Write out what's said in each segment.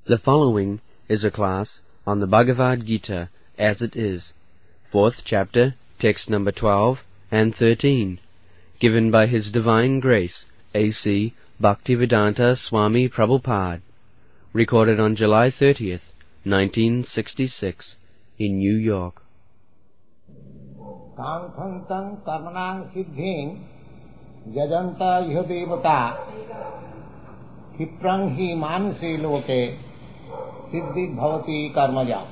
The following is a class on the Bhagavad Gita as it is, 4th chapter, text number 12 and 13, given by His Divine Grace, A.C. Bhaktivedanta Swami Prabhupada, recorded on July 30th, 1966, in New York. Kankhantam karmanang siddhim jajanta iha devata khiprang hi manuse loke siddhi bhavati karmaja.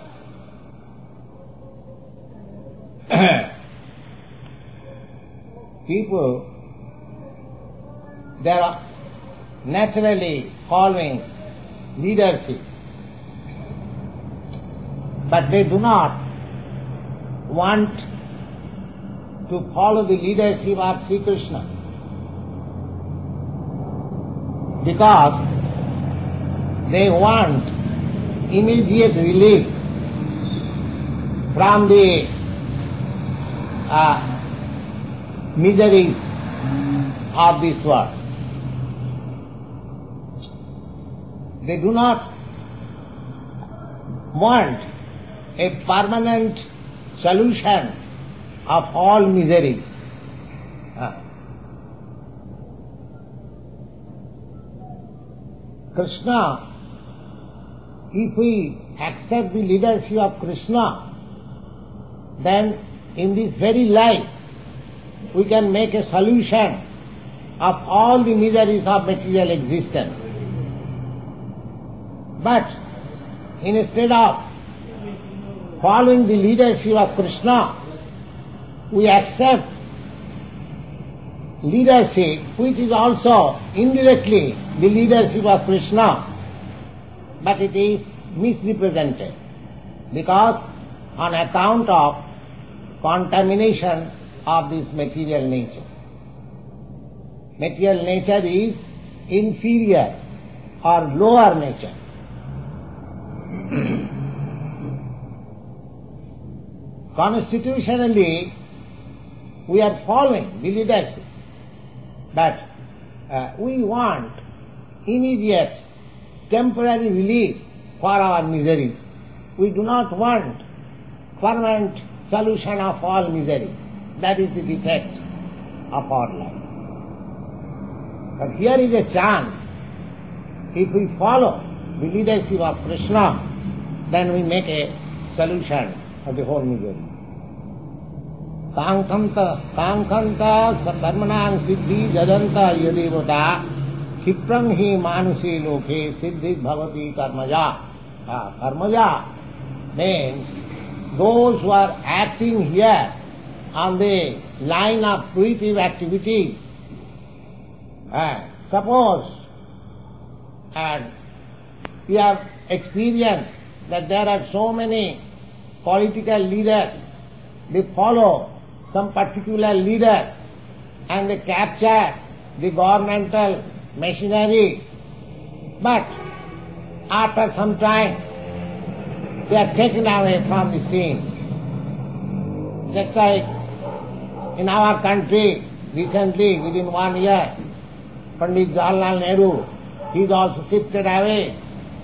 People, they are naturally following leadership, but they do not want to follow the leadership of Sri Krishna, because they want immediate relief from the miseries of this world. They do not want a permanent solution of all miseries. Krishna, if we accept the leadership of Krishna, then in this very life we can make a solution of all the miseries of material existence. But instead of following the leadership of Krishna, we accept leadership which is also indirectly the leadership of Krishna, but it is misrepresented because on account of contamination of this material nature. Material nature is inferior or lower nature. Constitutionally, we are following the leadership, but we want immediate, temporary relief for our miseries. We do not want permanent solution of all miseries. That is the defect of our life. But here is a chance. If we follow the leadership of Krishna, then we make a solution of the whole misery. Kankanta karmanang siddhi jajanta yadevata khiprang hi manuse loke siddhi bhavati karmaja. Karmaja means those who are acting here on the line of fruitive activities. Suppose, and we have experienced that there are so many political leaders, they follow some particular leader and they capture the governmental machinery, but after some time they are taken away from the scene. Just like in our country recently, within 1 year, Pandit Jawaharlal Nehru, he is also shifted away.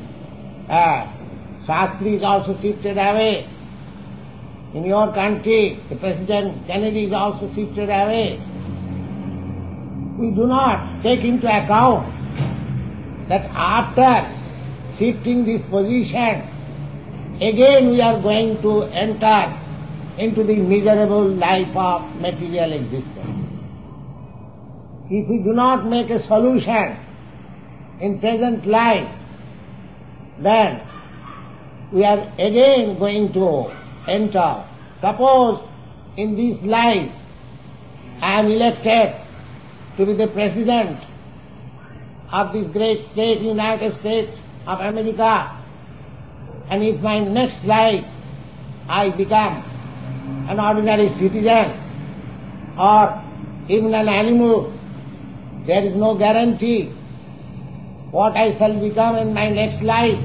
Shastri is also shifted away. In your country, the President Kennedy is also shifted away. We do not take into account that after shifting this position, again we are going to enter into the miserable life of material existence. If we do not make a solution in present life, then we are again going to enter. Suppose in this life I am elected to be the President of this great state, United States of America, and if my next life I become an ordinary citizen or even an animal, there is no guarantee what I shall become in my next life.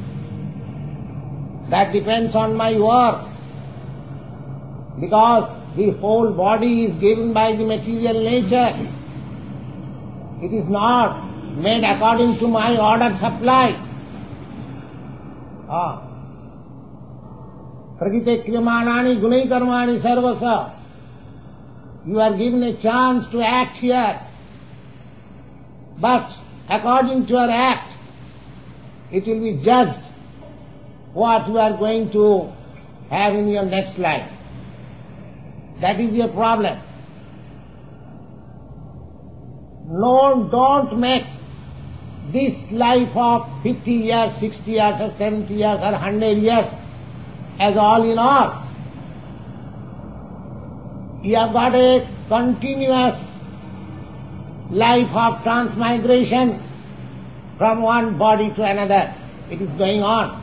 That depends on my work, because the whole body is given by the material nature. It is not made according to my order supply. Prakrite kriyamanani gunai karmani sarvasa. You are given a chance to act here. But according to your act, it will be judged what you are going to have in your next life. That is your problem. No, don't make this life of 50 years, 60 years, or 70 years, or 100 years as all in all. You have got a continuous life of transmigration from one body to another. It is going on.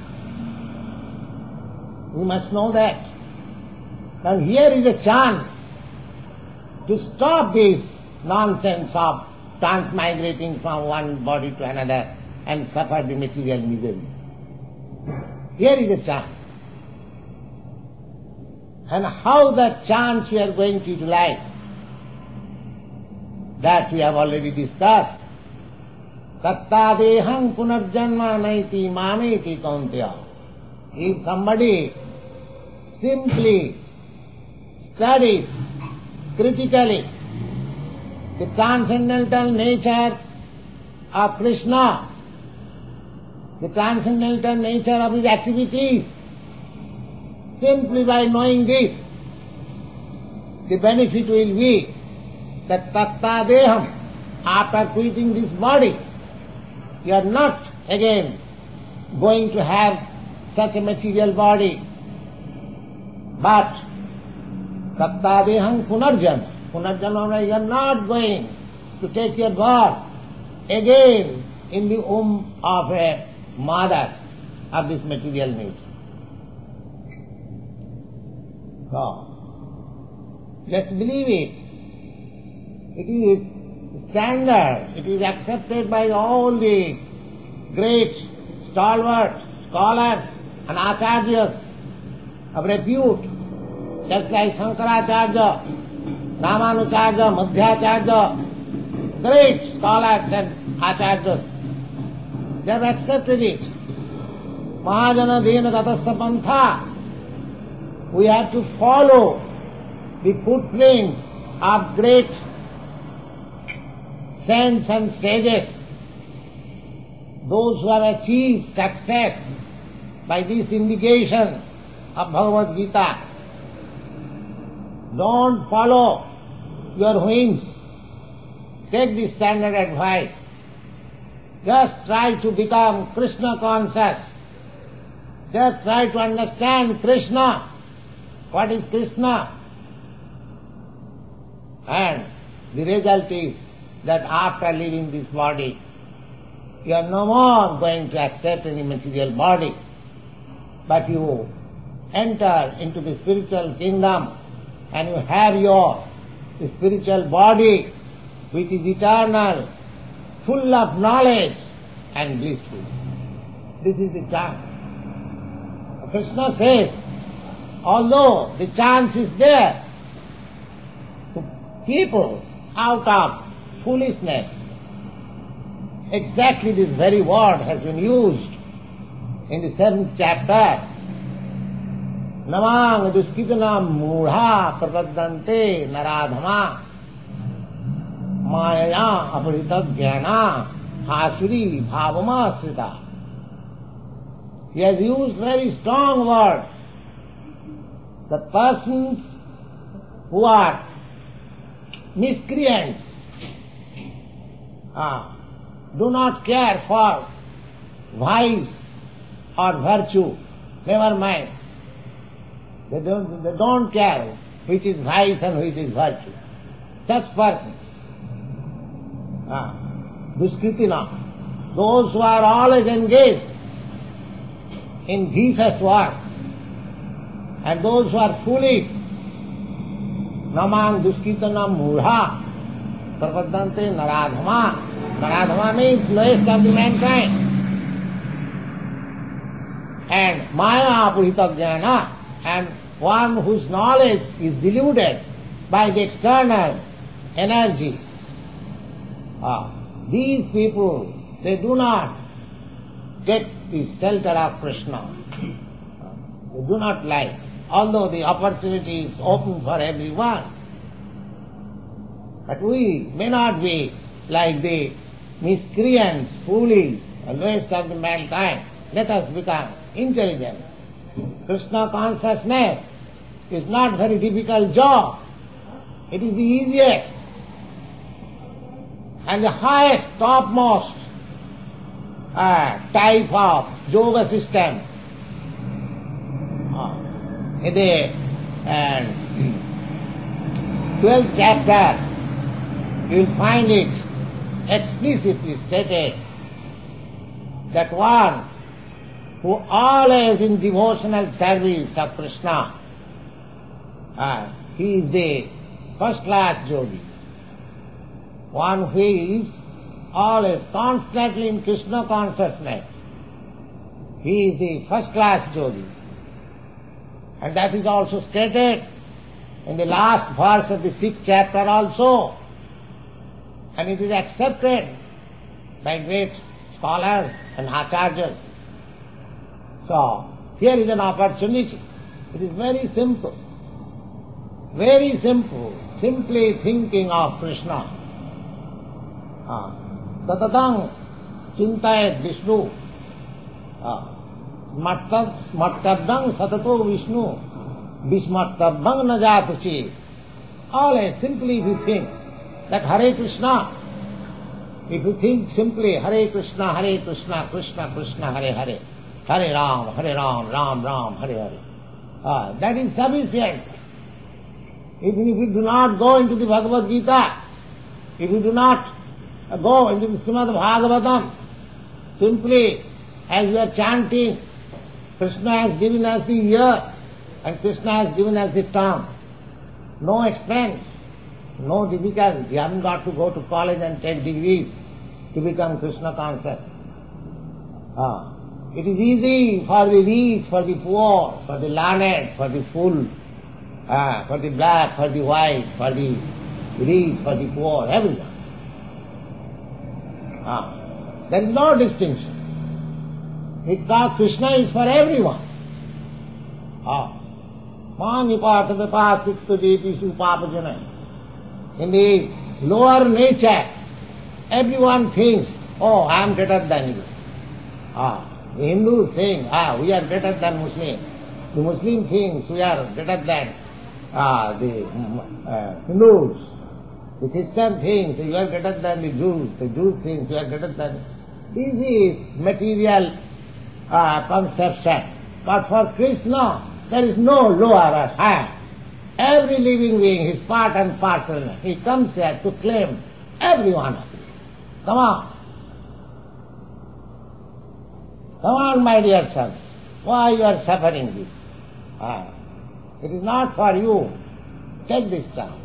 You must know that. Now here is a chance to stop this nonsense of transmigrating from one body to another and suffer the material misery. Here is a chance. And how that chance we are going to utilize, that we have already discussed. Tattadeham punarjanma naiti mameti kaunteya. If somebody simply studies critically the transcendental nature of Krishna, the transcendental nature of his activities, simply by knowing this, the benefit will be that tattadeham, after quitting this body, you are not again going to have such a material body, but tattadeham punarjanma. Punarjanma, you are not going to take your birth again in the womb of a mother of this material nature. So, just believe it. It is standard. It is accepted by all the great stalwart scholars and acharyas of repute, just like Shankaracharya, Ramanujarya, Madhyacharya, great scholars and acharyas. They have accepted it. Mahajana dena gatasya pantha. We have to follow the footprints of great saints and sages, those who have achieved success by this indication of Bhagavad Gita. Don't follow your whims. Take the standard advice. Just try to become Krishna conscious. Just try to understand Krishna. What is Krishna? And the result is that after leaving this body, you are no more going to accept any material body, but you enter into the spiritual kingdom and you have your spiritual body which is eternal, full of knowledge and blissful. This is the chance. Krishna says, although the chance is there, people out of foolishness, exactly this very word has been used in the 7th chapter. Namang duskitanam mudha prapaddante naradhama mayaya aparita jnana asuri bhavama srita. He has used very strong words. The persons who are miscreants do not care for vice or virtue. Never mind. They don't care which is vice and which is virtue. Such persons, duskritina, those who are always engaged in vicious work, and those who are foolish, namang duskritanam mudha prapaddante naradhama. Naradhama means lowest of the mankind. And maya apurita jnana, and one whose knowledge is deluded by the external energy. These people, they do not take the shelter of Krishna. They do not like, although the opportunity is open for everyone. But we may not be like the miscreants, foolish, and waste of the mankind. Let us become intelligent. Krishna consciousness is not very difficult job. It is the easiest and the highest, topmost type of yoga system. In the 12th chapter, you will find it explicitly stated that one who always in devotional service of Krishna, he is the first-class yogi. One who is always constantly in Krishna consciousness, he is the first-class yogi. And that is also stated in the last verse of the 6th chapter also. And it is accepted by great scholars and acharyas. So, here is an opportunity. It is very simple. Very simple. Simply thinking of Krishna. Satatang chintayat Vishnu. Smartabdang satato Vishnu. Vismartabdang najatuchi. Always simply if you think that Hare Krishna, if you think simply Hare Krishna, Krishna Krishna, Hare Hare, Hare Ram, Ram Ram, Hare Hare. That is sufficient. Even if you do not go into the Bhagavad Gita, if you do not go into the Srimad Bhagavatam, simply as we are chanting, Krishna has given us the ear and Krishna has given us the tongue. No expense, no difficulty. You haven't got to go to college and take degrees to become Krishna conscious. It is easy for the rich, for the poor, for the learned, for the fool, for the black, for the white, for the rich, for the poor, everyone. There is no distinction. Krishna is for everyone. In the lower nature, everyone thinks, oh, I am better than you. The Hindus think, we are better than Muslims. The Muslim thinks we are better than the Hindus. The Christian thinks you are better than the Jews. The Jews think you are better than... This is material conception. But for Krishna, there is no lower or higher. Every living being is part and parcel. He comes here to claim every one of you. Come on. Come on, my dear son. Why you are suffering this? It is not for you. Take this chance.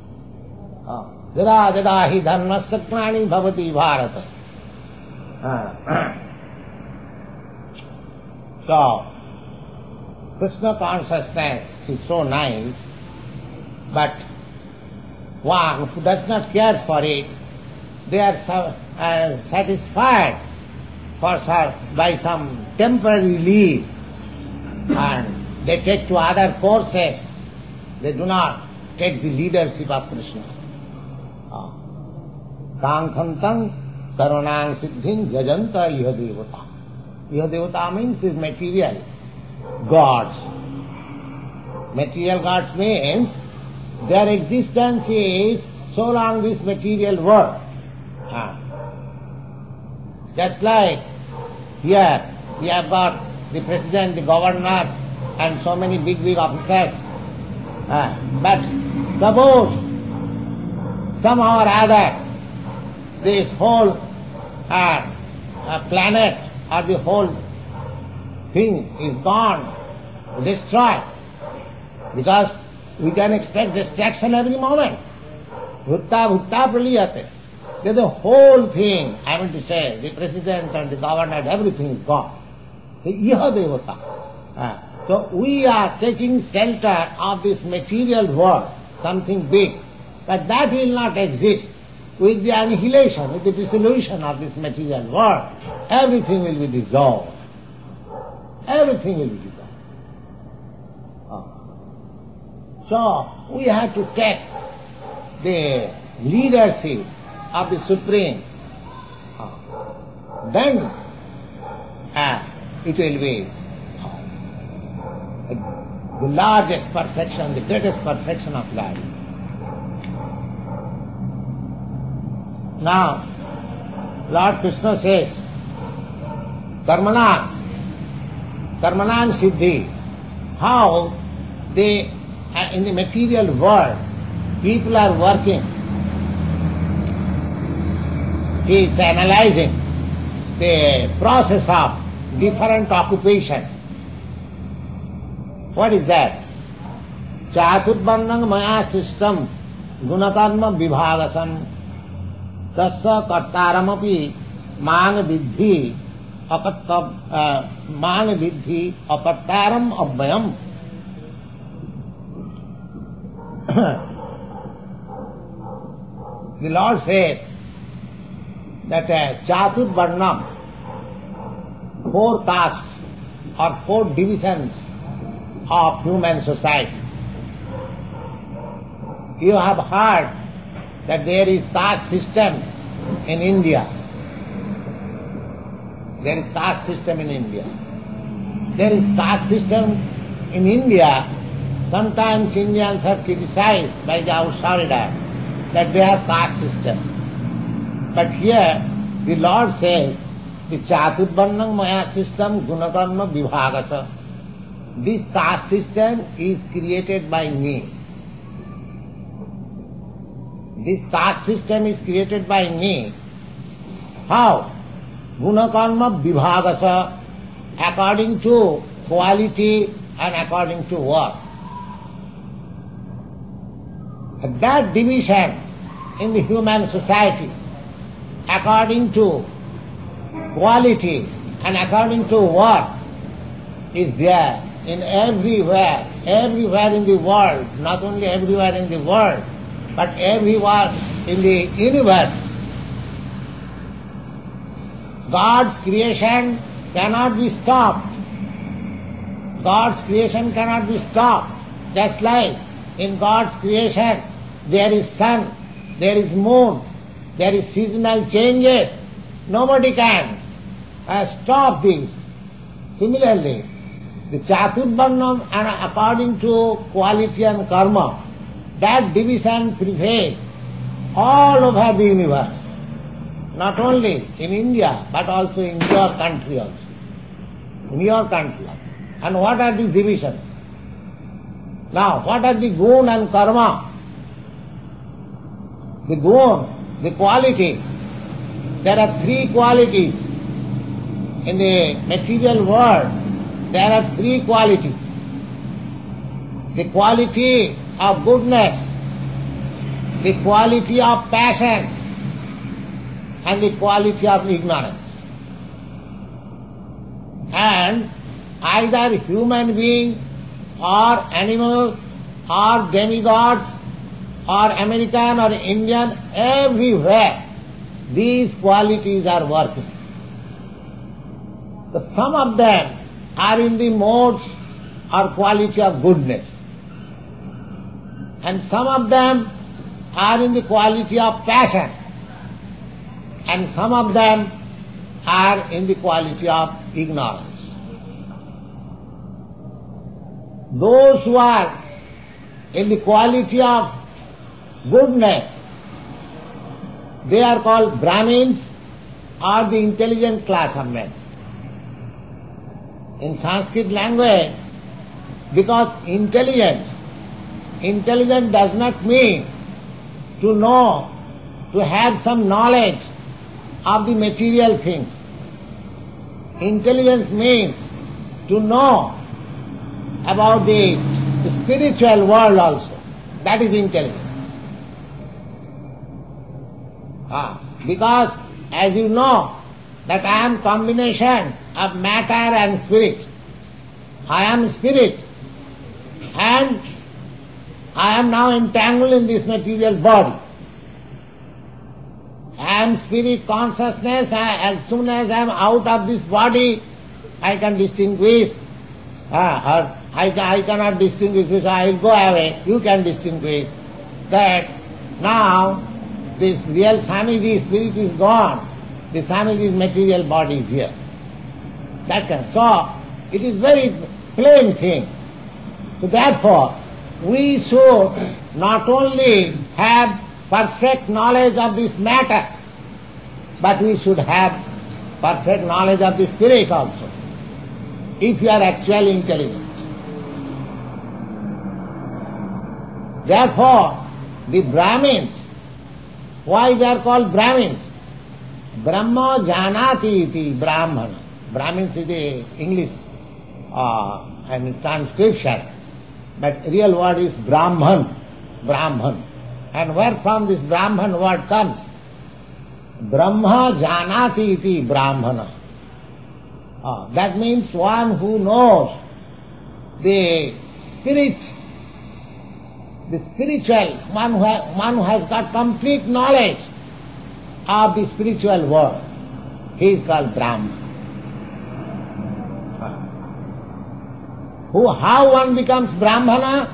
Jada jada hi dharma sakrani bhavati bharata. So, Krishna consciousness is so nice, but one who does not care for it, they are satisfied by some temporary relief, and they take to other courses. They do not take the leadership of Krishna. Kankantang karunang siddhin jajanta iha devata. Iha devata means is material gods. Material gods means their existence is so long this material world. Just like here, we have got the president, the governor, and so many big officers. But suppose somehow or other this whole planet or the whole thing is gone, destroyed, because we can expect destruction every moment. Bhutta praliyate. Then the whole thing, I mean to say, the president and the governor, everything is gone. Iha devata. So we are taking shelter of this material world, something big, but that will not exist with the annihilation, with the dissolution of this material world, everything will be dissolved. Everything will be dissolved. So, we have to take the leadership of the Supreme. Then it will be the largest perfection, the greatest perfection of life. Now, Lord Krishna says, Karmanam Siddhi, how they, in the material world, people are working. He is analyzing the process of different occupation. What is that? Chaturvarnam maya system gunakarma vibhagasam tasya kartaramapi mang vidhi apartaram abhyam. The Lord says that Chaturvarnam, 4 castes or 4 divisions of human society. You have heard that there is caste system in India. There is caste system in India. There is caste system in India. Sometimes Indians have criticized by the outsider that they have caste system. But here the Lord says, the Chaturvarnam maya system gunakarma vibhagasa. This caste system is created by me. This caste system is created by me. How? Gunakarma vibhagasa, according to quality and according to work. That division in the human society, according to quality and according to work, is there in everywhere in the world, not only everywhere in the world, but everywhere in the universe. God's creation cannot be stopped. God's creation cannot be stopped. Just like in God's creation there is sun, there is moon, there is seasonal changes. Nobody can stop this. Similarly, the Chaturvarnam, and according to quality and karma, that division prevails all over the universe. Not only in India, but also in your country also. In your country. And what are the divisions? Now, what are the gun and karma? The gun, the quality. There are 3 qualities. In the material world, there are 3 qualities. The quality of goodness, the quality of passion, and the quality of ignorance. And either human being or animal or demigods or American or Indian, everywhere these qualities are working. Some of them are in the modes or quality of goodness, and some of them are in the quality of passion, and some of them are in the quality of ignorance. Those who are in the quality of goodness, they are called Brahmins or the intelligent class of men. In Sanskrit language, because intelligence does not mean to know, to have some knowledge of the material things. Intelligence means to know about the spiritual world also. That is intelligence. Because as you know that I am combination of matter and spirit. I am spirit and I am now entangled in this material body. I am spirit consciousness, as soon as I am out of this body, I can distinguish, or I cannot distinguish because I will go away, you can distinguish that now this real Swamiji spirit is gone, the Swamiji's material body is here. That can. So, it is very plain thing. So therefore, we should not only have perfect knowledge of this matter, but we should have perfect knowledge of the spirit also, if you are actually intelligent. Therefore, the Brahmins, why they are called Brahmins? Brahma janati iti Brahmana. Brahmins is the English transcription, but real word is Brahman. Brahman. And where from this Brahman word comes? Brahma janati iti Brahmana. That means one who knows the spirit, the spiritual, one who has got complete knowledge of the spiritual world. He is called Brahman. How one becomes Brahmana?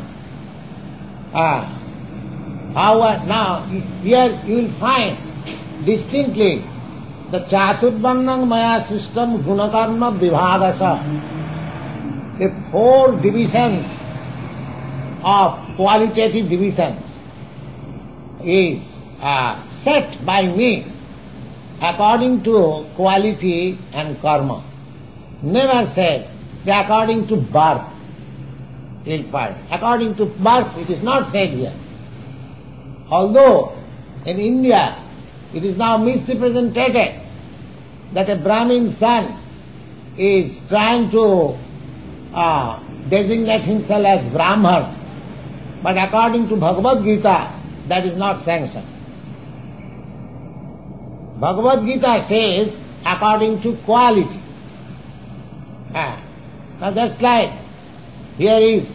Now, here you will find distinctly the Chaturvarnam Maya system Gunakarma Vibhagasa. The 4 divisions of qualitative divisions is set by me according to quality and karma. Never said according to birth. In fact, according to birth, it is not said here. Although in India it is now misrepresented that a Brahmin son is trying to designate himself as Brahman, but according to Bhagavad Gita, that is not sanctioned. Bhagavad Gita says according to quality. Now just like here is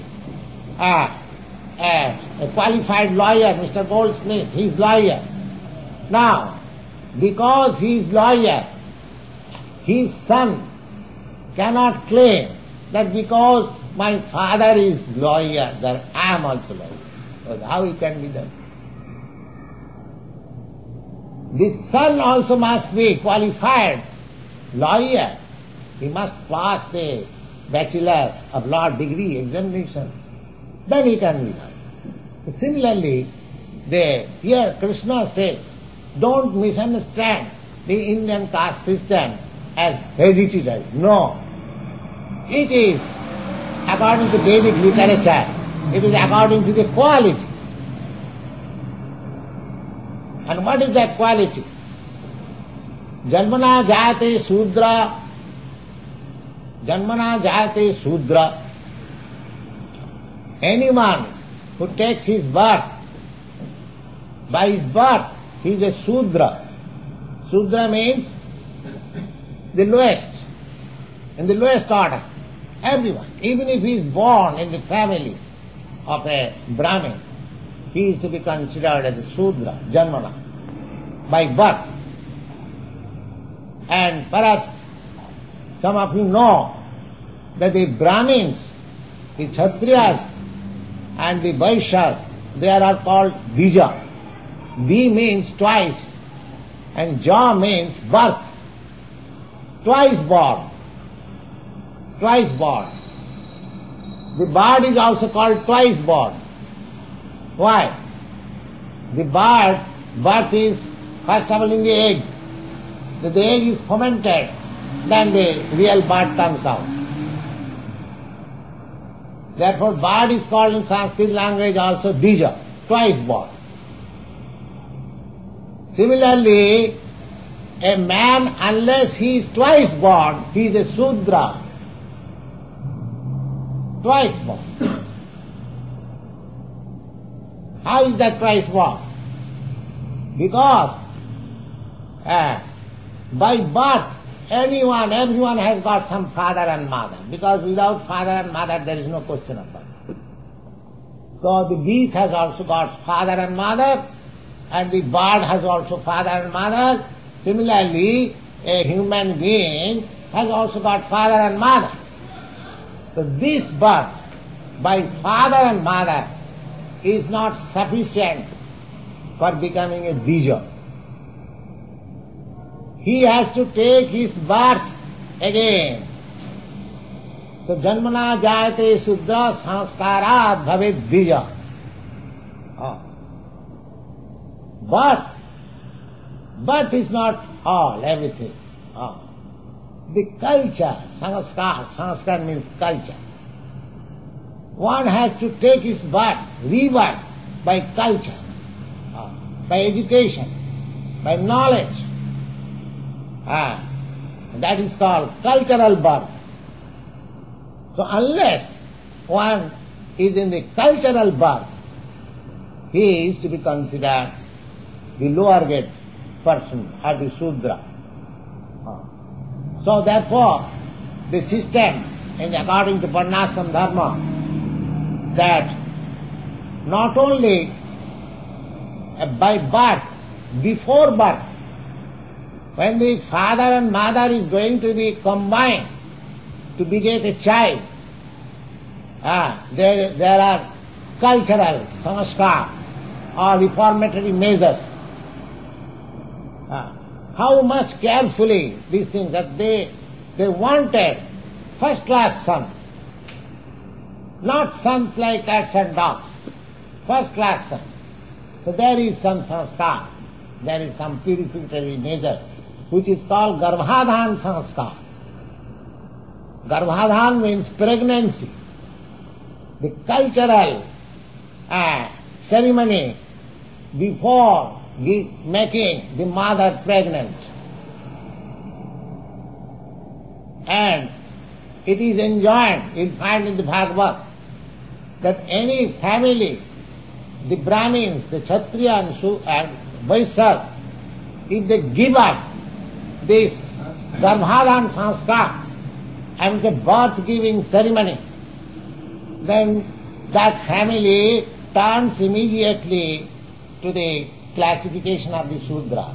a qualified lawyer, Mr. Goldsmith, he is lawyer. Now, because he is lawyer, his son cannot claim that because my father is lawyer, that I am also lawyer. How it can be done? The son also must be qualified lawyer. He must pass the Bachelor of Law degree examination. Then he can be done. Similarly, here Krishna says, don't misunderstand the Indian caste system as hereditary. No. It is according to Vedic literature. It is according to the quality. And what is that quality? Janmana jayate Sudra. Janmana jayate Sudra. Anyone who takes his birth, by his birth, he is a Sudra. Sudra means the lowest, in the lowest order. Everyone, even if he is born in the family of a Brahmin, he is to be considered as a Sudra, Janmana, by birth. And perhaps some of you know that the Brahmins, the Kshatriyas and the Vaishyas, they are called Dija. Di means twice and Ja means birth. Twice born. Twice born. The bird is also called twice born. Why? The birth is first of all in the egg. The egg is fermented, then the real bird comes out. Therefore, bird is called in Sanskrit language also Dija, twice born. Similarly, a man, unless he is twice born, he is a Sudra. Twice born. How is that twice born? Because by birth, everyone has got some father and mother. Because without father and mother, there is no question of birth. So the beast has also got father and mother, and the bird has also father and mother. Similarly, a human being has also got father and mother. So this birth by father and mother is not sufficient for becoming a bija. He has to take his birth again. So janmana jayate sudra sanskarat bhavet bija. Birth is not all, everything. The culture, sanskar means culture. One has to take his birth, rebirth, by culture, by education, by knowledge. That is called cultural birth. So unless one is in the cultural birth, he is to be considered the lower grade person or the Shudra. So therefore, the system, according to Varnashram Dharma, that not only by birth, before birth, when the father and mother is going to be combined to beget a child, there are cultural sanskar or reformatory measures. How much carefully these things, that they wanted first class sons, not sons like cats and dogs, first class sons. So there is some sanskar, there is some purificatory measure, which is called Garbhadhan sanskar. Garbhadhan means pregnancy. The cultural ceremony before making the mother pregnant. And it is enjoined, you'll find in the Bhagavad, that any family, the Brahmins, the Kshatriya and Vaishyas, if they give up this Garbhadhan sanskar and the birth-giving ceremony, then that family turns immediately to the classification of the Shudras.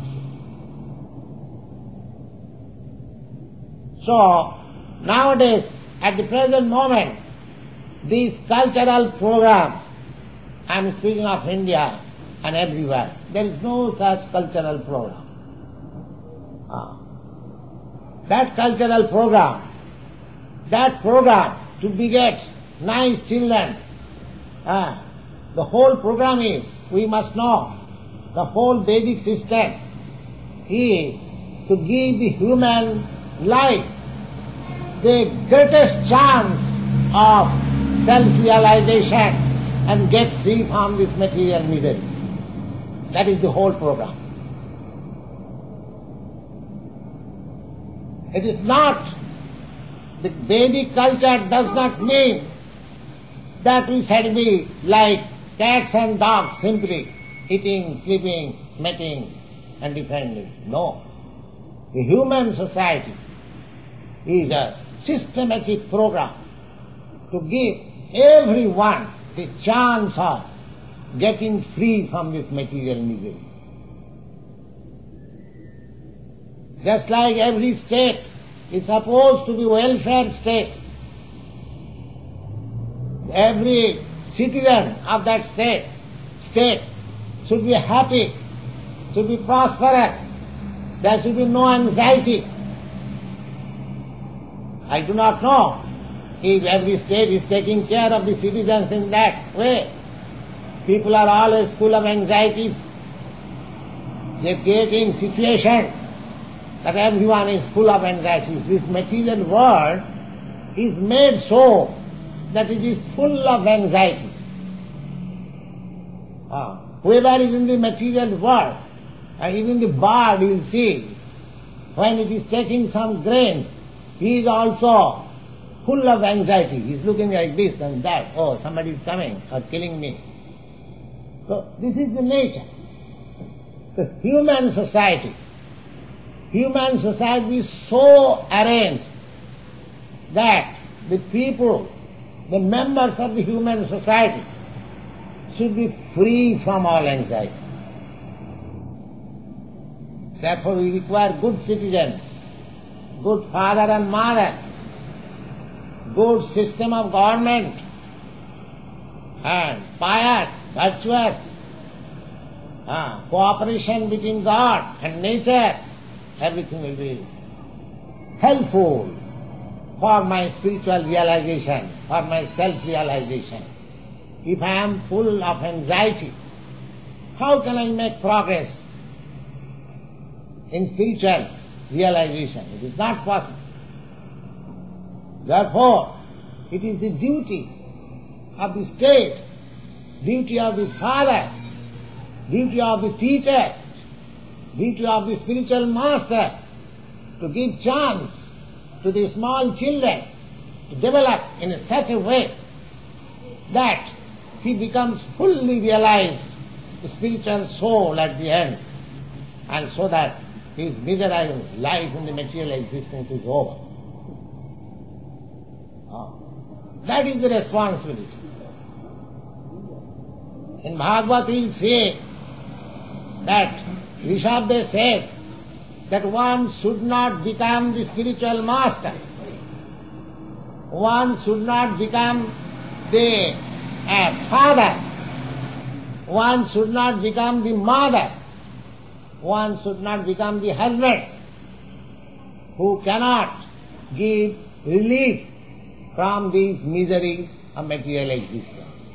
So, nowadays, at the present moment, this cultural program, I am speaking of India and everywhere, there is no such cultural program. That cultural program, to beget nice children, the whole program is, we must know, the whole Vedic system is to give the human life the greatest chance of self-realization and get free from this material misery. That is the whole program. It is not, the Vedic culture does not mean that we shall be like cats and dogs, simply eating, sleeping, mating and defending. No. The human society is a systematic program to give everyone the chance of getting free from this material misery. Just like every state is supposed to be welfare state, every citizen of that state should be happy, should be prosperous, there should be no anxiety. I do not know if every state is taking care of the citizens in that way. People are always full of anxieties. They are creating situation that everyone is full of anxieties. This material world is made so that it is full of anxieties. Whoever is in the material world, and even the bird, you will see, when it is taking some grains, he is also full of anxiety. He is looking like this and that. Oh, somebody is coming or killing me. So this is the nature. The human society is so arranged that the people, the members of the human society, should be free from all anxiety. Therefore we require good citizens, good father and mother, good system of government, and pious, virtuous, cooperation between God and nature. Everything will be helpful for my spiritual realization, for my self-realization. If I am full of anxiety, how can I make progress in spiritual realization? It is not possible. Therefore, it is the duty of the state, duty of the father, duty of the teacher, duty of the spiritual master to give chance to the small children to develop in such a way that he becomes fully realized spiritual soul at the end, and so that his miserable life in the material existence is over. That is the responsibility. In Bhagavad we say that Rishabdev says that one should not become the spiritual master. One should not become the father. One should not become the mother. One should not become the husband who cannot give relief from these miseries of material existence.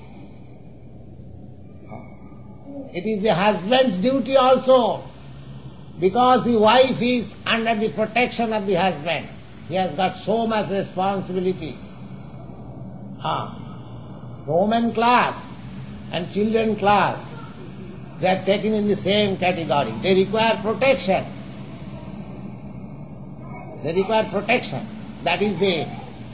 It is the husband's duty also, because the wife is under the protection of the husband. He has got so much responsibility. The woman class and children class, they are taken in the same category. They require protection. They require protection. That is the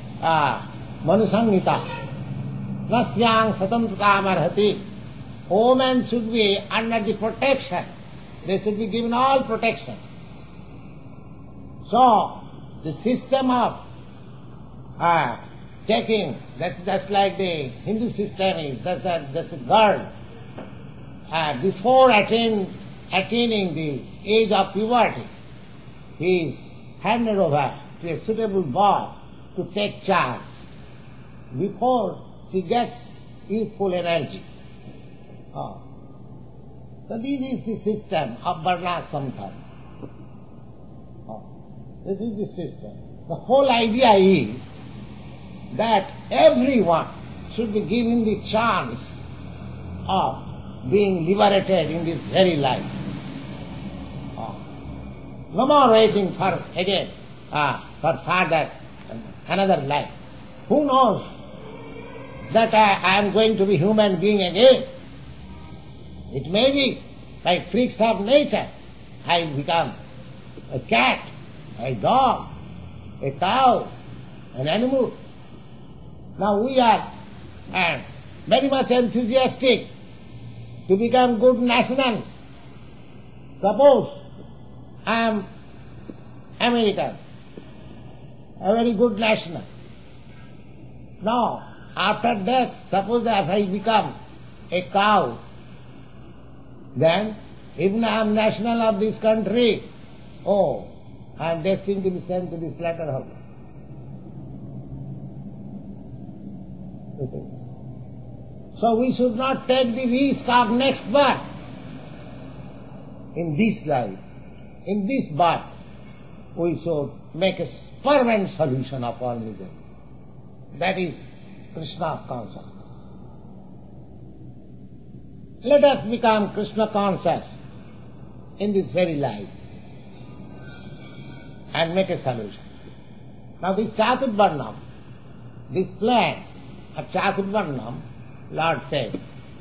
Manusangita. Nasyang satantrata marhati. Women should be under the protection. They should be given all protection. So, the system of taking, that's just like the Hindu system is, that a girl, before attaining the age of puberty, he is handed over to a suitable boy to take charge before she gets youthful energy. So this is the system of Varnasamtam. This is the system. The whole idea is that everyone should be given the chance of being liberated in this very life. No more waiting for again, for further another life. Who knows that I am going to be human being again? It may be by freaks of nature I become a cat, a dog, a cow, an animal. Now we are very much enthusiastic to become good nationals. Suppose I am American, a very good national. Now, after death, suppose if I become a cow, then even I am national of this country, I am destined to be sent to the slaughterhouse. So we should not take the risk of next birth. In this life, in this birth, we should make a permanent solution of all miseries. That is Krishna consciousness. Let us become Krishna conscious in this very life and make a solution. Now this Chaturvarnam, this plan of Chaturvarnam, Lord said,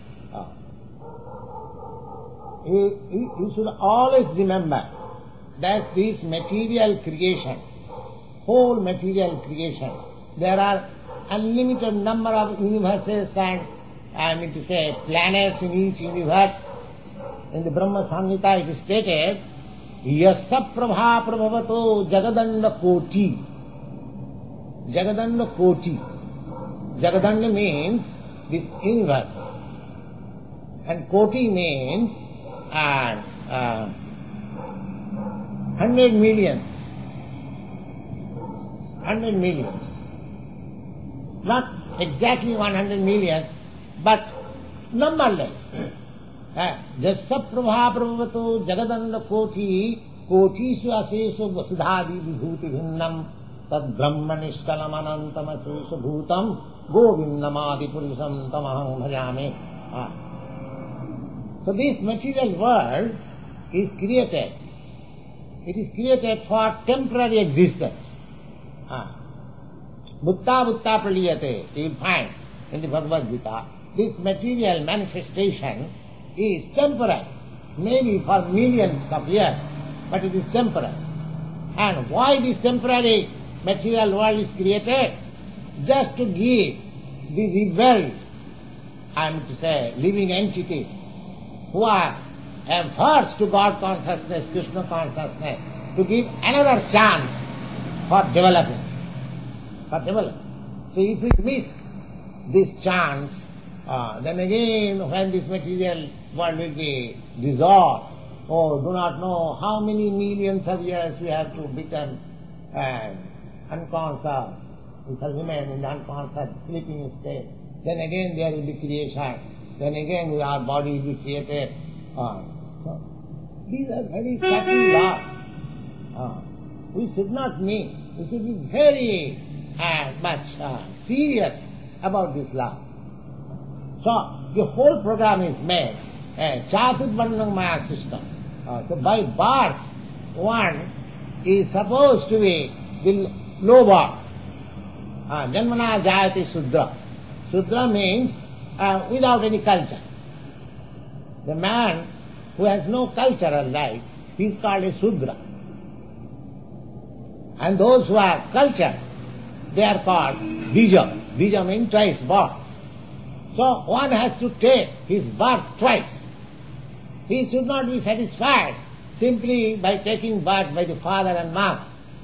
you should always remember that this material creation, whole material creation, there are unlimited number of universes and planets in each universe. In the Brahma Samhita it is stated, Yasa Prabha Prabhavato Jagadanda Koti. Jagadanda Koti. Jagadanda means this universe. And Koti means 100 millions. 100 millions. Not exactly 100 millions, but numberless. Jassa prabha prabhavato jagadanda koti kotishu aseshu vasudhadi vibhuti bhinnam tad brahma nishkalam anantam aseshu bhutam govindamadi purusham tamaham bhajami. So this material world is created. It is created for temporary existence. Bhutta bhutta praliyate, you will find in the Bhagavad Gita. This material manifestation is temporary, maybe for millions of years, but it is temporary. And why this temporary material world is created? Just to give the rebelled, I am to say, living entities who are averse to God consciousness, Krishna consciousness, to give another chance for developing. So if we miss this chance, then again when this material world will be dissolved, do not know how many millions of years we have to become unconscious. We shall remain in the unconscious sleeping state. Then again there will be creation. Then again our body will be created. So these are very subtle laws. We should not miss. We should be very much serious about this law. So the whole program is made Chaturvarnam Maya system. So by birth one is supposed to be the low birth. Janmana jayate Sudra. Sudra means without any culture. The man who has no cultural life, he is called a Sudra. And those who are cultured, they are called Bija. Bija means twice born. So one has to take his birth twice. He should not be satisfied simply by taking birth by the father and mother.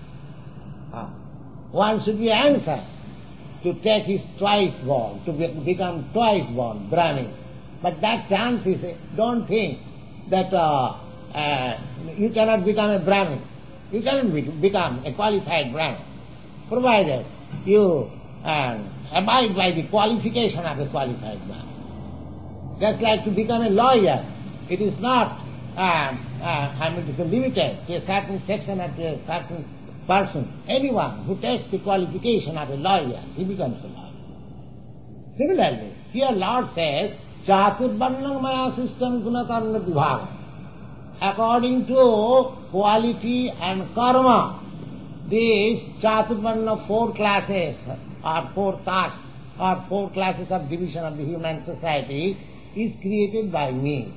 One should be anxious to take his twice born, to become twice born Brahmins. But that chance is, don't think that you cannot become a Brahmin. You cannot become a qualified Brahmin, provided you abide by the qualification of a qualified Brahmin. Just like to become a lawyer, it is not it is limited to a certain section or to a certain person. Anyone who takes the qualification of a lawyer, he becomes a lawyer. Similarly, here Lord says, Chaturvarnam Maya system gunakarna vibhaga. According to quality and karma, these Chaturvarna, 4 classes or 4 castes or 4 classes of division of the human society is created by me.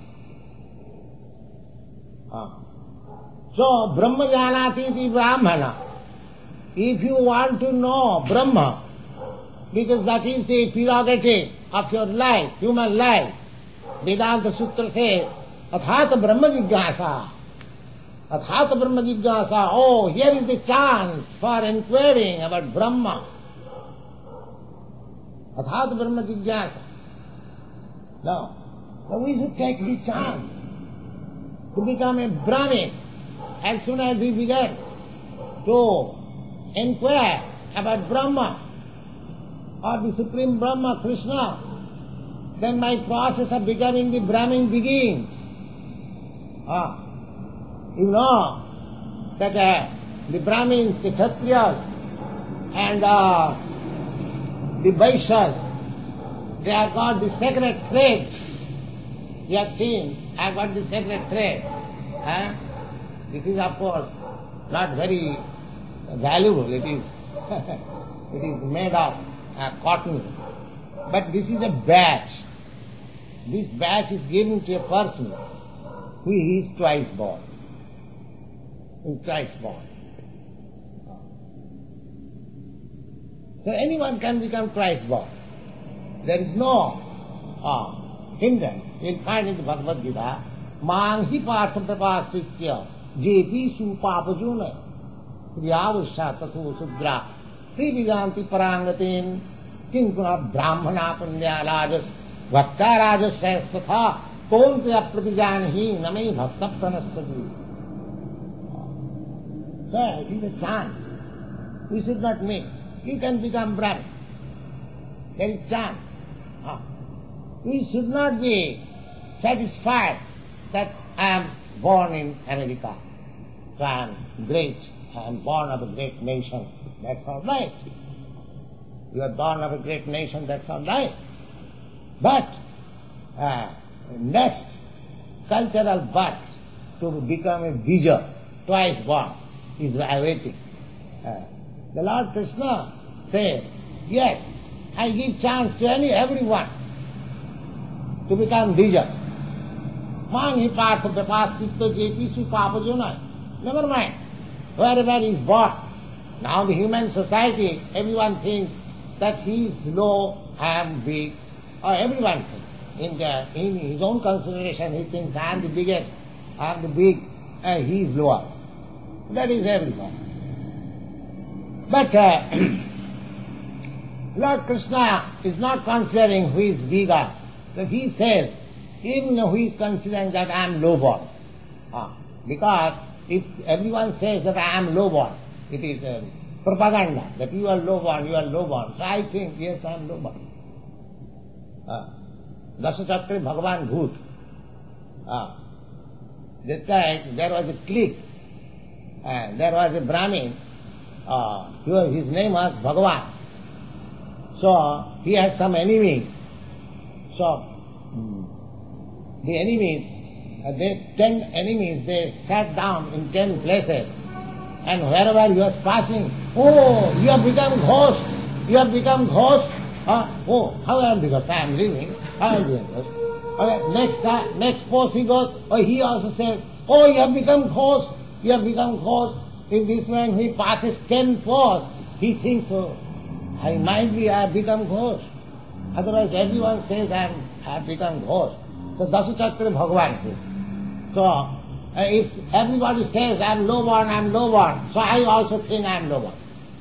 So, Brahma janati iti Brahmana. If you want to know Brahma, because that is the prerogative of your life, human life, Vedanta Sutra says, Athata Brahma Jigyasa. Athata Brahma Jigyasa. Oh, here is the chance for inquiring about Brahma. Athata Brahma Jigyasa. No. So we should take the chance to become a Brahmin as soon as we begin to inquire about Brahma or the Supreme Brahma, Krishna. Then my process of becoming the Brahmin begins. You know that the Brahmins, the Kshatriyas and the Vaishyas, they have got the sacred thread. You have seen, I have got the sacred thread. This is of course not very valuable. It is it is made of cotton. But this is a badge. This badge is given to a person who is twice born. Who is twice born. So anyone can become twice born. There is no hindrance. You will find in the Bhagavad Gita, Manghi partha prapasritya jepi supapajuna priyavasya tatho sudra sri vidanti parangatin kinkuna brahmana panya rajas bhakta rajas sayastatha kontrya pratijanhi namai bhakta pranasati. So it is a chance. We should not miss. You can become Brahmin. There is chance. We should not be satisfied that I am born in America. So I am great. I am born of a great nation. That's all right. You are born of a great nation. That's all right. But next cultural birth to become a Bija, twice born, is awaiting. The Lord Krishna says, yes, I give chance to everyone to become Bija. Mangi partha vipasitto jepisu papajana. Never mind. Wherever he is born. Now the human society, everyone thinks that he is low, I am big, or everyone thinks. In his own consideration, he thinks I am the biggest, I am the big, and he is lower. That is everyone. But Lord Krishna is not considering who is bigger. So he says, even who is considering that I am low-born. Because if everyone says that I am low-born, it is propaganda, that you are low-born, you are low-born. So I think, yes, I am low-born. Dasachakra Bhagavan Bhoot. That time there was a clique, there was a Brahmin, his name was Bhagavan. So he had some enemies. So the enemies, 10 enemies, they sat down in 10 places, and wherever he was passing, oh, you have become ghost, you have become ghost. Oh, how I am become? I am living. How I am become ghost? Okay, next post he goes, he also says, oh, you have become ghost, you have become ghost. In this way, he passes 10 posts, he thinks, oh, I have become ghost. Otherwise everyone says I have become ghost. So Dasachakra Bhagavan. So if everybody says I am low-born, so I also think I am low-born.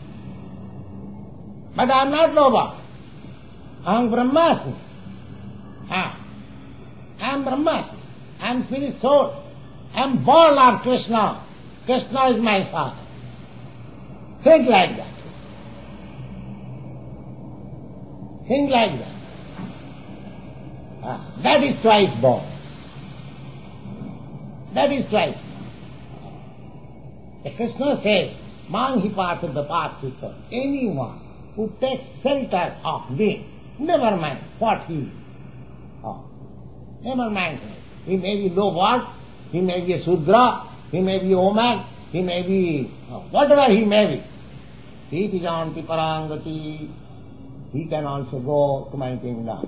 But I am not low-born. I am Brahmasmi. I am Brahmasmi. I am spirit soul. I am born of Krishna. Krishna is my father. Think like that. Think like that. That is twice born. That is twice born. Krishna says, Manghi partha vipasitto. Anyone who takes shelter of me, never mind what he is. Never mind him. He may be low-born, he may be a Sudra, he may be a woman, he may be whatever he may be. He pijanti parangati. He can also go to my kingdom.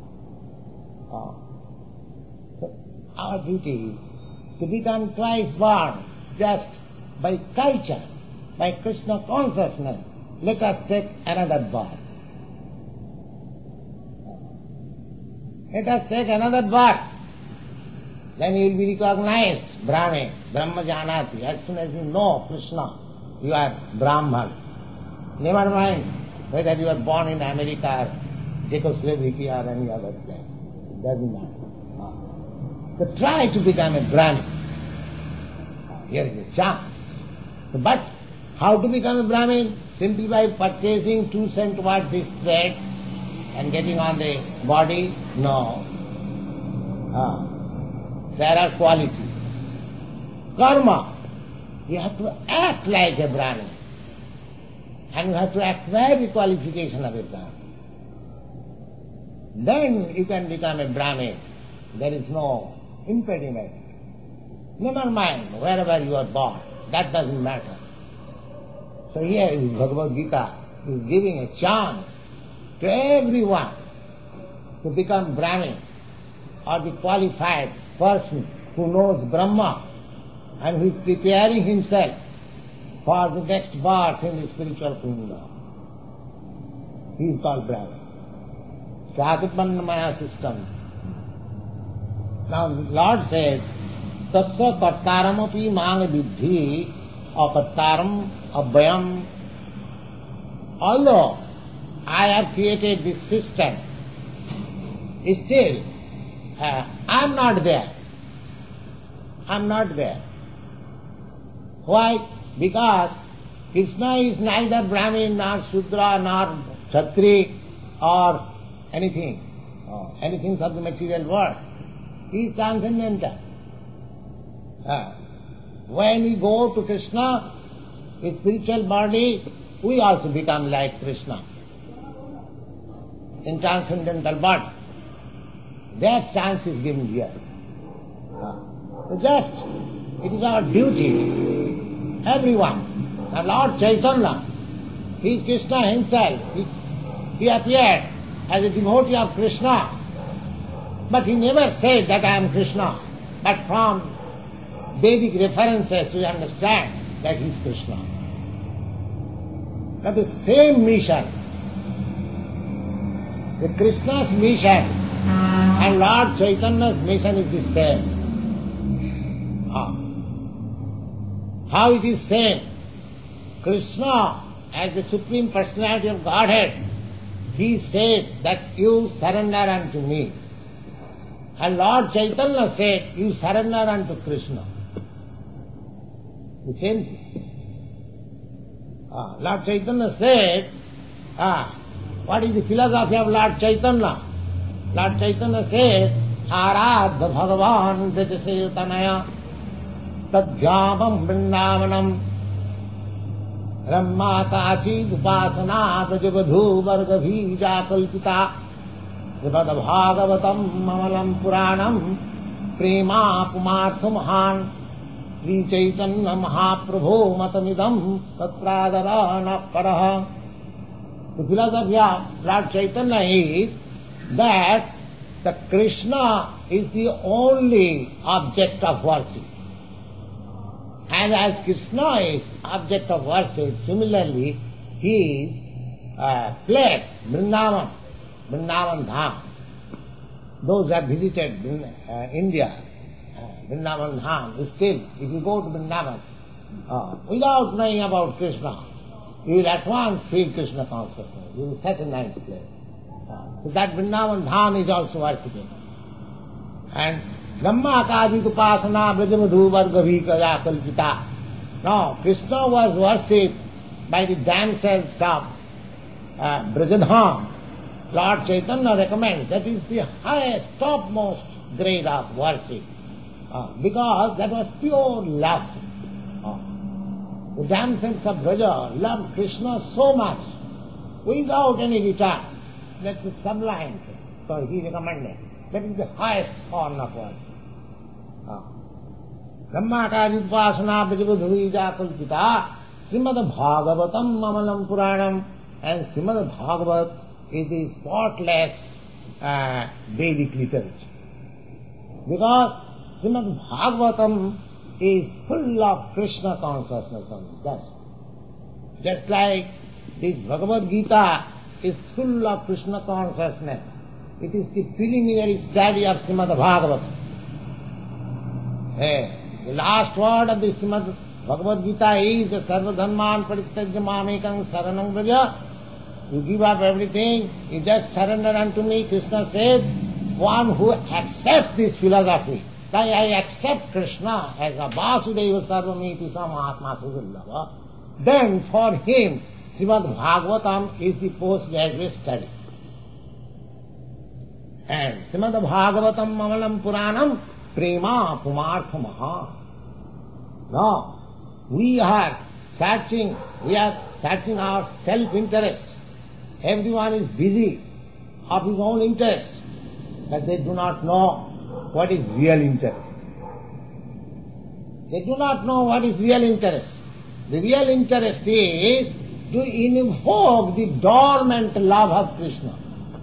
So our duty is to become twice born just by culture, by Krishna consciousness. Let us take another birth. Let us take another birth. Then you will be recognized, Brahmin, Brahma Janati. As soon as you know Krishna, you are Brahman. Never mind whether you are born in America, Czechoslovakia or any other place. It doesn't matter. So try to become a Brahmin. Here is a chance. But how to become a Brahmin? Simply by purchasing 2 cents worth this thread and getting on the body? No. There are qualities. Karma. You have to act like a Brahmin. And you have to acquire the qualification of a Brahmin. Then you can become a Brahmin. There is no impediment. Never mind wherever you are born. That doesn't matter. So here is Bhagavad Gita is giving a chance to everyone to become Brahmin or the qualified person who knows Brahma and who is preparing himself for the next birth in the spiritual kingdom. He is called Brahmin. Shakatmannamaya system. Now the Lord says, Tatsa kartaramapi mang vidhi akartaram abhyam. Although I have created this system, still I am not there. I am not there. Why? Because Krishna is neither Brahmin, nor Shudra, nor Kshatri, or anything of the material world. He is transcendental. When we go to Krishna, his spiritual body, we also become like Krishna in transcendental body. That chance is given here. So just, it is our duty, everyone. And Lord Chaitanya, he is Krishna himself. He appeared as a devotee of Krishna, but he never said that I am Krishna. But from Vedic references we understand that he is Krishna. But the same mission, the Krishna's mission and Lord Chaitanya's mission is the same. How it is same? Krishna, as the Supreme Personality of Godhead, he said that you surrender unto me. And Lord Chaitanya said, you surrender unto Krishna. The same thing. Lord Chaitanya said, what is the philosophy of Lord Chaitanya? Lord Chaitanya said, Aradha Bhagavan Vrajasetanaya Tadhyamam Vrindavanam Ramma Kachi Upasana Vrajavadhu Vargabhija Kalpita Srimad Bhagavatam Mamalam Puranam Prema Pumartha Mahan Sri Chaitanya Mahaprabho Matamidam Tatradara Paraha. The philosophy of Lord Chaitanya is that the Krishna is the only object of worship. And as Krishna is object of worship, similarly, his place, Vrindavan, Vrindavan Dham. Those who have visited India, Vrindavan Dham, still, if you go to Vrindavan, without knowing about Krishna, you will at once feel Krishna consciousness. You will set a nice place. So that Vrindavan Dham is also worshipping. And Brahma Kadit Upasana Brajavadhu Vargabhika Kalpita. Now, Krishna was worshipped by the damsels of Brajadham. Lord Chaitanya recommends that is the highest, topmost grade of worship. Because that was pure love. The damsels of Braja loved Krishna so much, without any return. That's a sublime thing. So he recommended. That is the highest form of worship. Brahmakarit Vasana Brajavadhuija Kalpita Srimad Bhagavatam Mamalam Puranam. And Srimad Bhagavat is the spotless Vedic literature. Because Srimad Bhagavatam is full of Krishna consciousness only. Just like this Bhagavad Gita is full of Krishna consciousness. It is the preliminary study of Srimad Bhagavatam. The last word of the Srimad Bhagavad Gita is the Sarva Dhamman Parityajya Mamekam Saranam Vraja. You give up everything, you just surrender unto me. Krishna says, one who accepts this philosophy, that I accept Krishna as a Vasudeva Sarvamiti Samahatma Sudurlava, then for him Srimad Bhagavatam is the postgraduate study. And Srimad Bhagavatam Mamalam Puranam Prema Pumartha Maha. Now, we are searching our self-interest. Everyone is busy of his own interest, but they do not know what is real interest. They do not know what is real interest. The real interest is to invoke the dormant love of Krishna.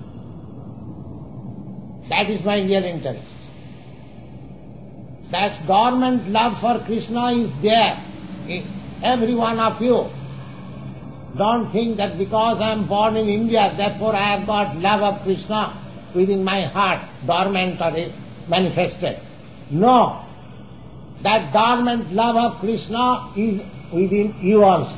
That is my real interest. That dormant love for Krishna is there in every one of you. Don't think that because I am born in India, therefore I have got love of Krishna within my heart, dormant or manifested. No. That dormant love of Krishna is within you also.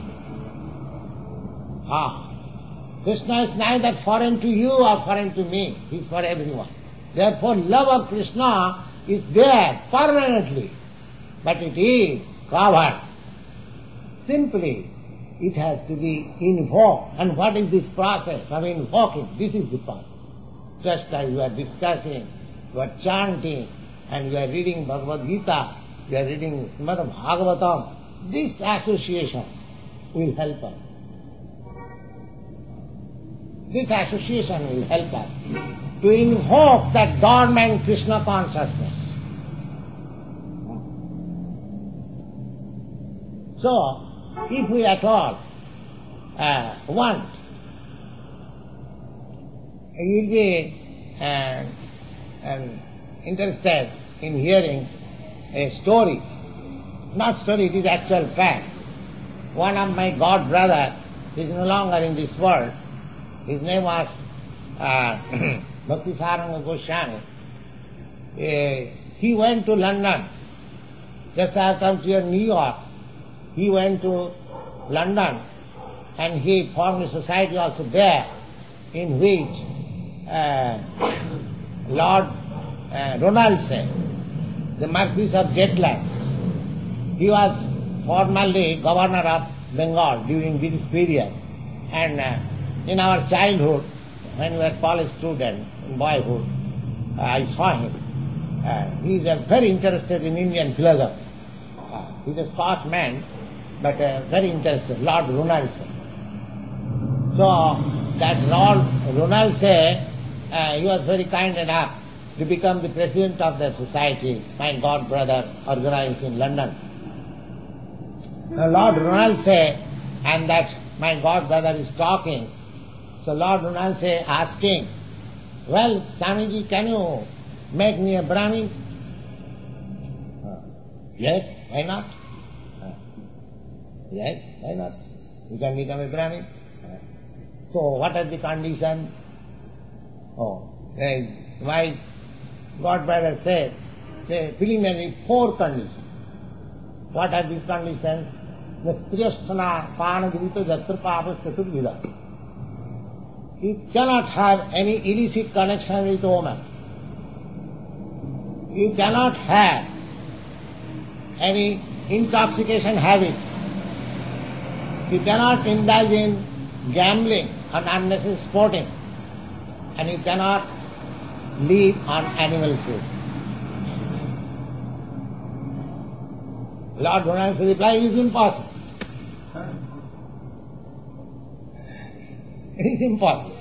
Krishna is neither foreign to you or foreign to me. He is for everyone. Therefore, love of Krishna is there permanently, but it is covered Simply, it has to be invoked. And what is this process of invoking? This is the process. Just as you are discussing, you are chanting, and you are reading Bhagavad Gita, you are reading Srimad Bhagavatam, this association will help us. This association will help us to invoke that dormant Krishna consciousness. So, if we at all want, you will be interested in hearing a story. Not story, it is actual fact. One of my god brother is no longer in this world. His name was Bhakti Saranga Goswami. He went to London. Just as I come to New York, he went to London and he formed a society also there in which Lord Ronaldson, the Marquis of Jetland, he was formerly governor of Bengal during British period, and in our childhood, when we were college students, in boyhood, I saw him. He is very interested in Indian philosophy. He is a Scotsman, but very interested, Lord Ronaldson. So, that Lord Ronaldson, he was very kind enough to become the president of the society, my god brother organized in London. Now Lord Ronaldson and that my god brother is talking. So Lord Ronaldson asking, well, Swamiji, can you make me a Brahmin? Yes, why not? Yes, why not? You can become a Brahmin. So what are the conditions? My god brother said, the preliminary 4 conditions. What are these conditions? Nastriyasana panagirita jatrapava saturvida. You cannot have any illicit connection with woman. You cannot have any intoxication habits. You cannot indulge in gambling and unnecessary sporting. And you cannot live on animal food. Lord Ronald's reply is impossible. It is impossible.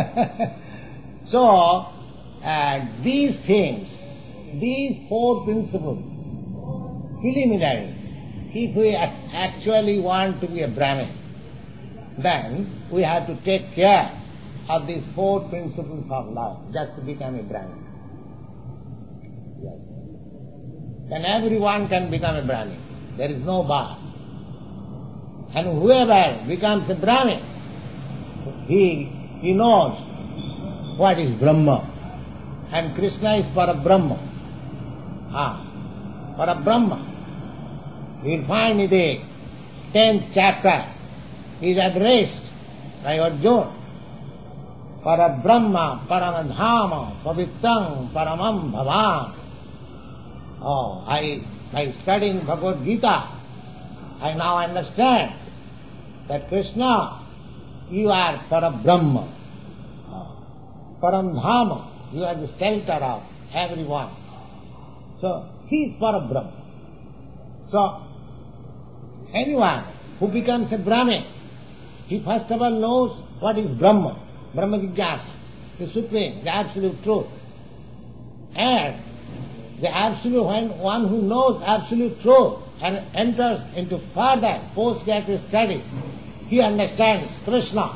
So, these things, these 4 principles, preliminary, if we actually want to be a Brahmin, then we have to take care of these 4 principles of life just to become a Brahmin. Yes. Then everyone can become a Brahmin. There is no bar. And whoever becomes a Brahmin, he knows what is Brahma. And Krishna is Parabrahma. Parabrahma. You will find in the 10th chapter is addressed by Arjuna. Parabrahma, Paramadhama, Pavitram, Paramam Bhavan. By studying Bhagavad Gita, I now understand that Krishna, you are Parabrahma. Paramdhama, you are the center of everyone. So, he is Parabrahma. So, anyone who becomes a Brahmin, he first of all knows what is Brahma, Brahma Jigyasa, the supreme, the absolute truth. And the absolute one who knows absolute truth and enters into further postgraduate study, he understands Krishna.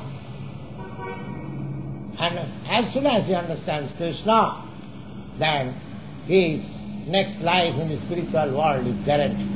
And as soon as he understands Krishna, then his next life in the spiritual world is guaranteed.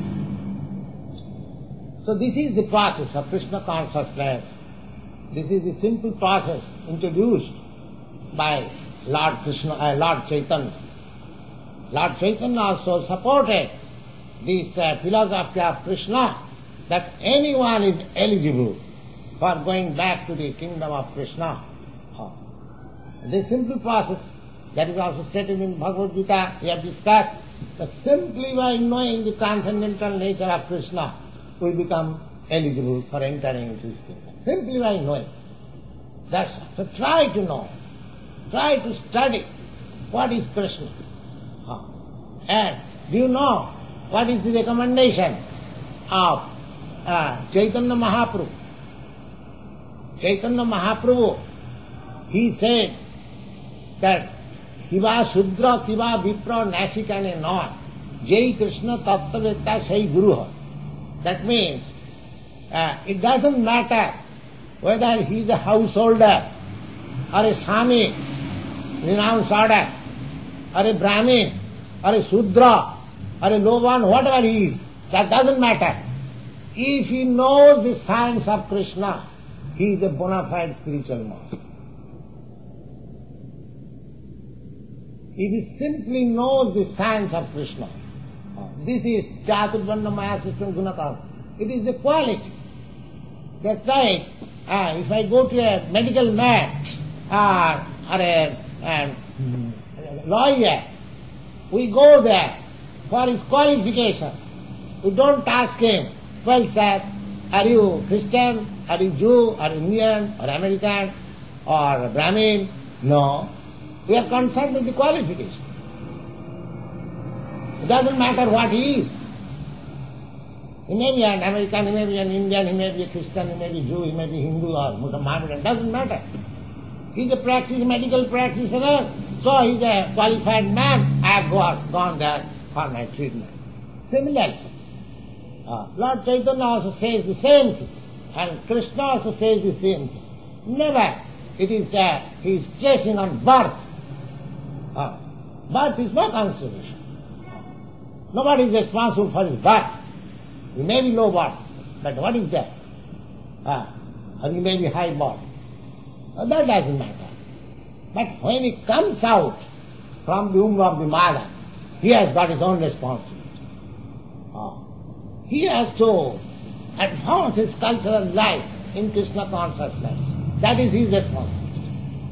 So this is the process of Krishna consciousness. This is the simple process introduced by Lord Chaitanya. Lord Chaitanya also supported this philosophy of Krishna, that anyone is eligible for going back to the kingdom of Krishna. This simple process, that is also stated in Bhagavad Gita, we have discussed, that simply by knowing the transcendental nature of Krishna, we become eligible for entering into his kingdom. Simply by knowing. That's all. So try to know. Try to study what is Krishna. And do you know what is the recommendation of Chaitanya Mahaprabhu? Chaitanya Mahaprabhu, he said that Kiva Shudra, Kiva Vipra, Nasikane not. Jai Krishna Tattavetta Sai Guru. That means it doesn't matter whether he is a householder or a Swami, renounced order, or a Brahmin, or a Shudra, or a low one, whatever he is, that doesn't matter. If he knows the science of Krishna, he is a bona fide spiritual master. If he simply knows the science of Krishna, this is Chaturvarna Maya System Gunakam. It is the quality. That's right. If I go to a medical man or a lawyer, we go there for his qualification. We don't ask him, well sir, are you Christian, are you Jew, or Indian, or American, or Brahmin? No. We are concerned with the qualification. It doesn't matter what he is. He may be an American, he may be an Indian, he may be a Christian, he may be Jew, he may be Hindu or Mohammedan. It doesn't matter. He is a medical practitioner, so he is a qualified man. I have gone there for my treatment. Similarly, Lord Chaitanya also says the same thing, and Krishna also says the same thing. Never. It is he is chasing on birth. Birth is no consideration. Nobody is responsible for his birth. He may be low birth, but what is that? Or he may be high birth. That doesn't matter. But when he comes out from the womb of the mother, he has got his own responsibility. He has to advance his cultural life in Krishna consciousness. That is his responsibility.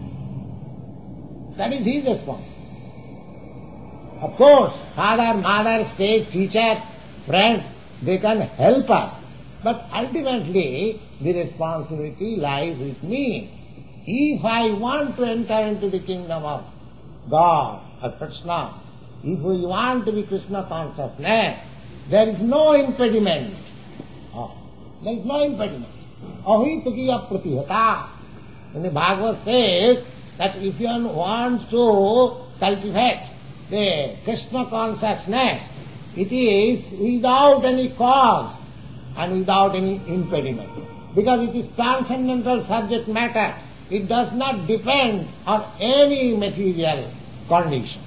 That is his responsibility. Of course, father, mother, state, teacher, friend, they can help us. But ultimately, the responsibility lies with me. If I want to enter into the kingdom of God or Krishna, if we want to be Krishna consciousness, there is no impediment. There is no impediment. Ahitakiya pratihata. And the Bhagavad says that if one wants to cultivate the Krishna consciousness, it is without any cause and without any impediment. Because it is transcendental subject matter. It does not depend on any material condition.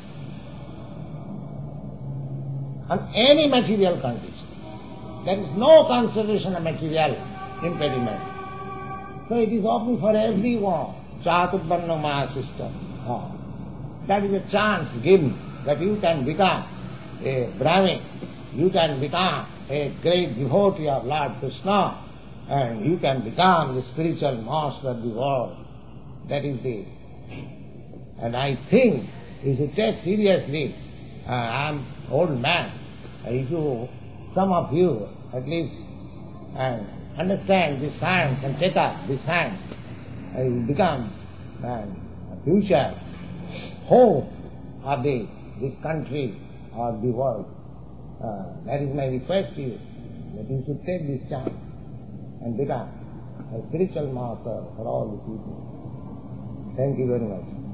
On any material condition. There is no consideration of material impediment. So it is open for everyone. Chaturvarna Maya system. That is a chance given that you can become a Brahmin, you can become a great devotee of Lord Krishna, and you can become the spiritual master of the world. That is the... And I think you should take seriously. I am old man. If you, some of you at least, understand this science and take up this science, you will become a future home of this country or the world. That is my request to you, that you should take this chance and become a spiritual master for all the people. Thank you very much.